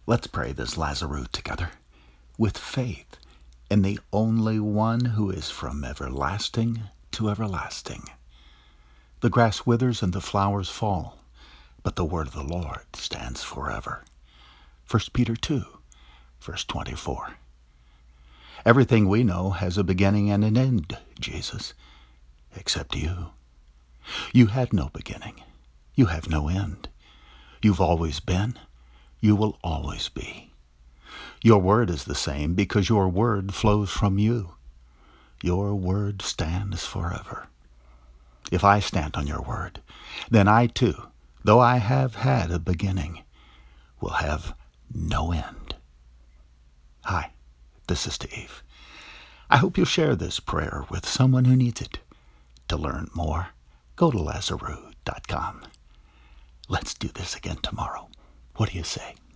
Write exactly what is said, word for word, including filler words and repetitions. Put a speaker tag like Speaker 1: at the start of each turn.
Speaker 1: Let's pray this Lazarus together with faith in the only one who is from everlasting to everlasting. The grass withers and the flowers fall, but the word of the Lord stands forever. First Peter two, verse twenty-four. Everything we know has a beginning and an end, Jesus, except you. You had no beginning. You have no end. You've always been. You will always be. Your word is the same because your word flows from you. Your word stands forever. If I stand on your word, then I too, though I have had a beginning, will have no end. Hi, this is Steve. I hope you'll share this prayer with someone who needs it. To learn more, go to lazarus dot com. Let's do this again tomorrow. What do you say?